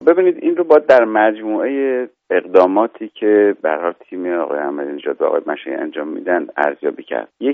ببینید این رو باید در مجموعه اقداماتی که به هر حال تیم آقای احمدی نژاد و آقای مشایی انجام میدن ارزیابی کرد. یک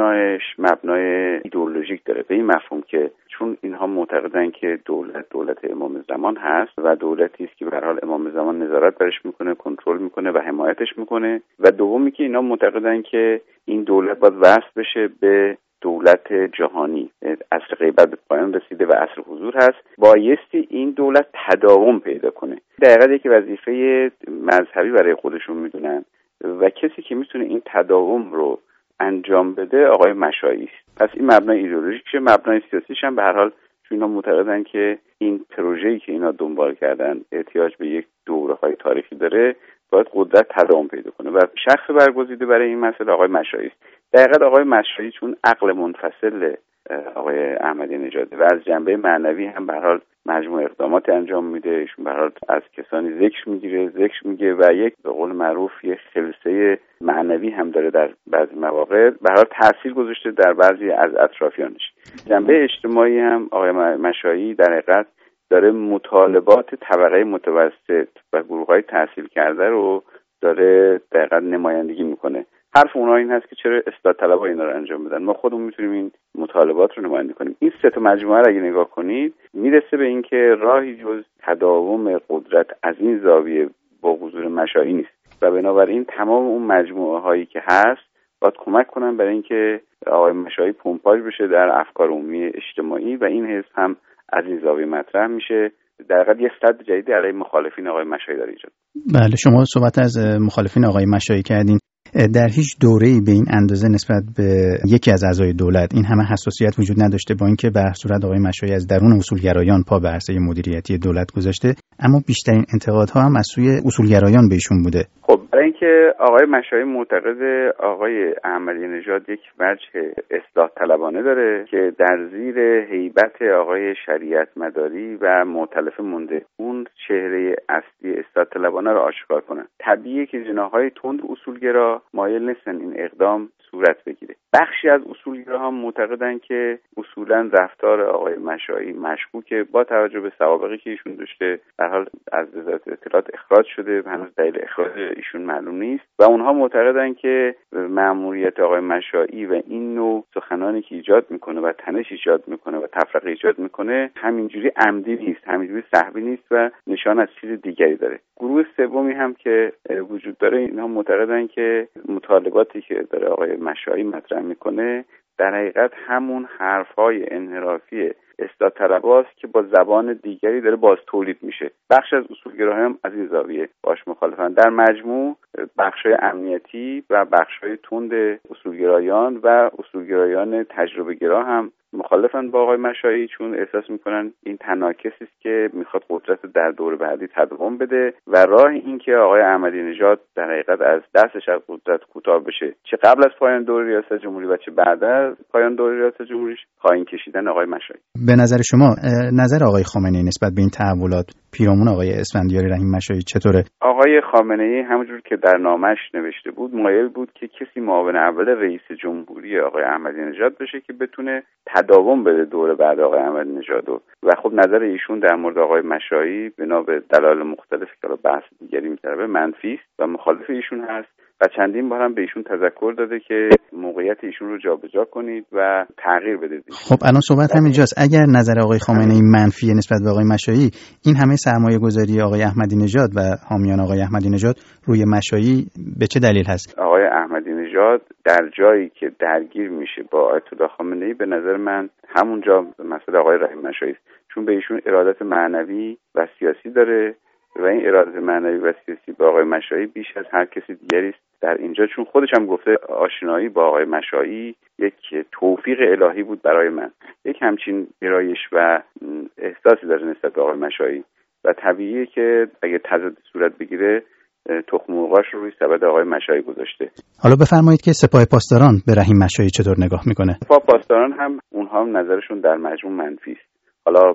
مبنای ایدئولوژیک داره، به این مفهوم که چون اینها معتقدن که دولت امام زمان هست و دولتی است که به هر حال امام زمان نظارت برش میکنه، کنترل میکنه و حمایتش میکنه، و دومی که اینا معتقدن که این دولت باید وصل بشه به دولت جهانی، عصر غیبت به پایان رسیده و عصر حضور هست، بایستی این دولت تداوم پیدا کنه. دقیقاً یک وظیفه مذهبی برای خودشون میدونن و کسی که میتونه این تداوم رو انجام بده آقای مشایی است. پس این مبنای ایدئولوژیکشه، مبنای سیاسیش هم به هر حال چون اینا معتقدن که این پروژه‌ای که اینا دنبال کردن احتیاج به یک دوره‌های تاریخی داره، باید قدرت تداوم پیدا کنه و شخص برگزیده برای این مسئله آقای مشایی است. دقیقاً آقای مشایی چون عقل منفصل آقای احمدی نژاد و از جنبه معنوی هم به هر حال مجموعه اقدامات انجام میده، ایشون به هر حال از کسانی ذکر میگه و یک به قول معروف یک خلسه معنوی هم داره در بعضی مواقع، به هر حال تاثیر گذاشته در بعضی از اطرافیانش. جنبه اجتماعی هم آقای مشایی در حقیقت داره مطالبات طبقه متوسط و گروه‌های تحصیل کرده رو داره دقیقاً نمایندگی میکنه. حرف اونها این هست که چرا اصلاح طلبها اینا رو انجام بدن، ما خودمون میتونیم این مطالبات رو نمایندگی کنیم. این سه تا مجموعه رو اگه نگاه کنید میرسه به این که راهی جز تداوم قدرت از این زاویه با حضور مشایی نیست و بنابراین تمام اون مجموعه هایی که هست باید کمک کنن برای اینکه آقای مشایی پمپاژ بشه در افکار عمومی اجتماعی و این حزب هم از این زاویه مطرح میشه. در واقع یه صد جدیدی علیه مخالفین آقای مشایی داره ایجاد. بله، شما صحبت از مخالفین آقای مشایی کردین. در هیچ دوره‌ای به این اندازه نسبت به یکی از اعضای دولت این همه حساسیت وجود نداشته، با اینکه به هر صورت آقای مشایی از درون اصولگرایان پا به عرصه مدیریتی دولت گذاشته، اما بیشترین انتقادها هم از سوی اصولگرایان به ایشون بوده. خب برای اینکه آقای مشایی معتقد آقای احمدی نژاد یک وجه اصلاح طلبانه داره که در زیر هیبت آقای شریعت مداری و مؤتلف مونده اون چهره اصلی اصلاح طلبانه رو آشکار کنن. طبیعیه که جناح‌های تند اصولگرا مایل نیستن این اقدام صورت بگیره. بخشی از اصولگراها معتقدن که اصولا رفتار آقای مشایی مشکوکه با توجه به سوابقی که ایشون داشته، در حال از وزارت اطلاعات اخراج شده و هنوز دلیل اخراج ایشون معلوم نیست و اونها معتقدن که مأموریت آقای مشایی و این نوع سخنانی که ایجاد میکنه و تنش ایجاد میکنه و تفرقه ایجاد میکنه همینجوری عمدی نیست، همینجوری سهوی نیست و نشان از چیز دیگری داره. گروه سومی هم که وجود داره اینها معتقدن که مطالباتی که داره آقای مشایی مطرح میکنه در حقیقت همون حرفهای انحرافی اصلاح طلباست که با زبان دیگری داره باز تولید میشه. بخش از اصولگراها هم از این زاویه باش مخالفن. در مجموع بخش‌های امنیتی و بخش‌های تند اصولگرایان و اصولگرایان تجربه گرا هم مخالفن با آقای مشایی، چون احساس میکنن این تناکسی است که میخواد قدرت در دور بعدی تداوم بده و راه این که آقای احمدی نژاد در حقیقت از دستش از قدرت کوتاه بشه، چه قبل از پایان دوره ریاست جمهوری و چه بعد از پایان دوره ریاست جمهوری، خواهی کشیدن آقای مشایی. به نظر شما نظر آقای خامنه‌ای نسبت به این تحولات پیرامون آقای اسفندیار رحیم مشایی چطوره؟ آقای خامنه‌ای همونجور که در نامش نوشته بود مایل بود که کسی معاون اول رئیس جمهوری آقای احمدی نژاد بشه که بتونه تداوم بده دوره بعد آقای احمدی نژاد و خب نظر ایشون در مورد آقای مشایی بنا به دلایل مختلفی که بحث دیگری می‌طلبه منفی است و مخالف ایشون هست و چندین بار هم به ایشون تذکر داده که موقعیت ایشون رو جابجا کنید و تغییر بدید. خب الان صحبت همینجاست. اگر نظر آقای خامنه‌ای منفیه نسبت به آقای مشایی، این همه سرمایه‌گذاری آقای احمدی نژاد و حامیان آقای احمدی نژاد روی مشایی به چه دلیل هست؟ آقای احمدی نژاد در جایی که درگیر میشه با آیت الله خامنه‌ای به نظر من همونجا مسئله آقای رحیم مشایی است، چون به ایشون ارادت معنوی و سیاسی داره و این ارادت معنوی و سیاسی با آقای مشایی بیش از هر کسی دیگری است در اینجا، چون خودش هم گفته آشنایی با آقای مشایی یک توفیق الهی بود برای من. یک همچین گرایش و احساسی داره نسبت به آقای مشایی و طبیعیه که اگه تضاد صورت بگیره تخم مرغاش رو روی سبد آقای مشایی گذاشته. حالا بفرمایید که سپاه پاسداران به رحیم مشایی چطور نگاه میکنه؟ سپاه پاسداران هم اونها هم نظرشون در مجموع منفی است. حالا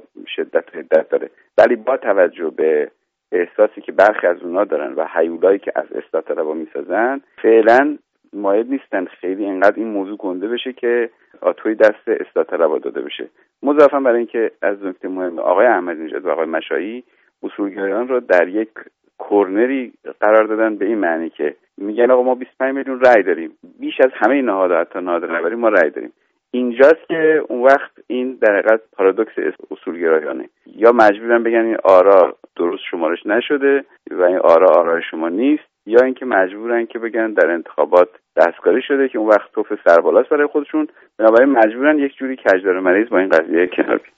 شدت داره، ولی با توجه به احساسی که برخی از اونها دارن و هیولایی که از اصلاح طلبها میسازن فعلا مایل نیستن خیلی اینقدر این موضوع گنده بشه که آتوی دست اصلاح طلبها داده بشه. مضافاً برای اینکه از نکته مهم آقای احمدی نژاد و آقای مشایی اصولگرایان رو در یک کورنری قرار دادن، به این معنی که میگن آقا ما 25 میلیون رای داریم، بیش از همه نهادها حتی نهاد رهبری ما رای داریم. اینجاست که اون وقت این در حقیقت پارادوکس اصولگرایانه، یا مجبورن بگن این آرا درست شمارش نشده و این آرای شما نیست، یا اینکه مجبورن که بگن در انتخابات دستکاری شده که اون وقت توف سربالاست برای خودشون، بنابراین مجبورن یک جوری کجدار مریض با این قضیه کنار بیان.